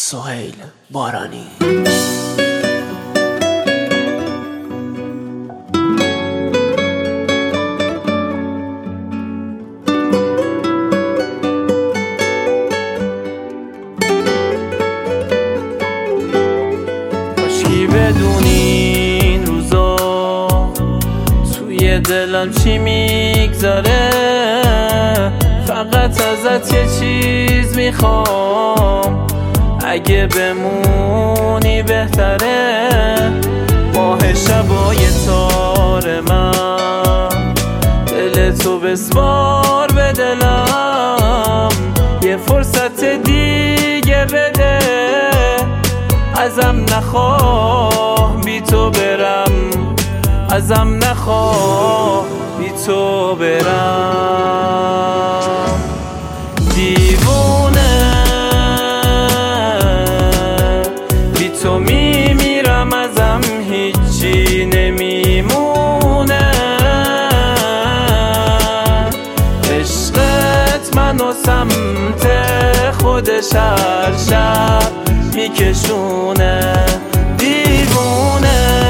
سهیل بارانی. کاشکی بدونی این روزا توی دلم چی میگذره، فقط ازت یه چیز میخوام، اگه بمونی بهتره. ماه شبای تار من، دل تو بسپار به دلم، یه فرصت دیگه بده، ازم نخواه بی تو برم، ازم نخواه بی تو برم. دیوونه بی تو میمیرم، ازم هیچی نمیمونه. عشقت منو سمت خودش هر شب میکشونه. دیوونه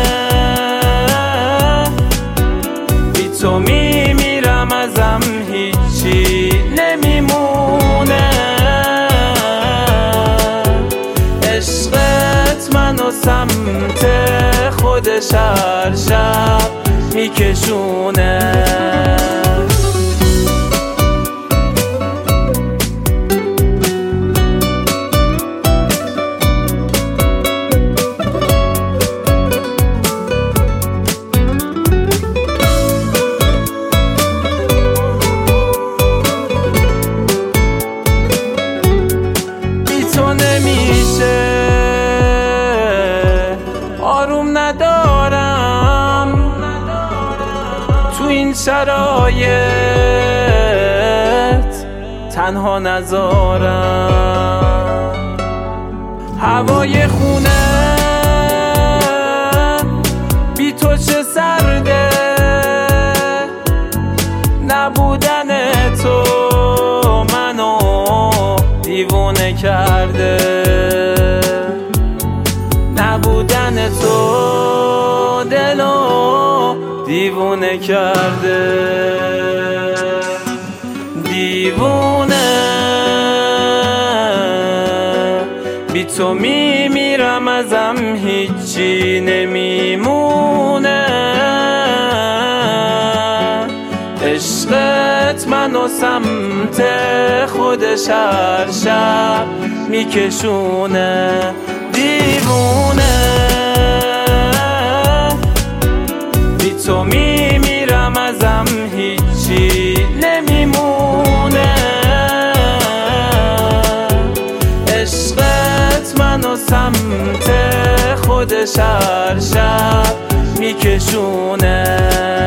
بی تو میمیرم، ازم هیچی نمیمونه. عشقت منو سمت خودش هر شب میکشونه. آروم ندارم تو این شرایط، تنها نذارم. هوای خونه بی تو چه سرده، نبودن تو منو دیوونه کرده. نبودن تو دلو دیوونه کرده. دیوونه بی تو میمیرم، ازم هیچی نمیمونه. عشقت منو سمت خودش هر شب میکشونه. دیوونه بی تو میمیرم، ازم هیچی نمیمونه. عشقت منو سمت خودش هر شب میکشونه.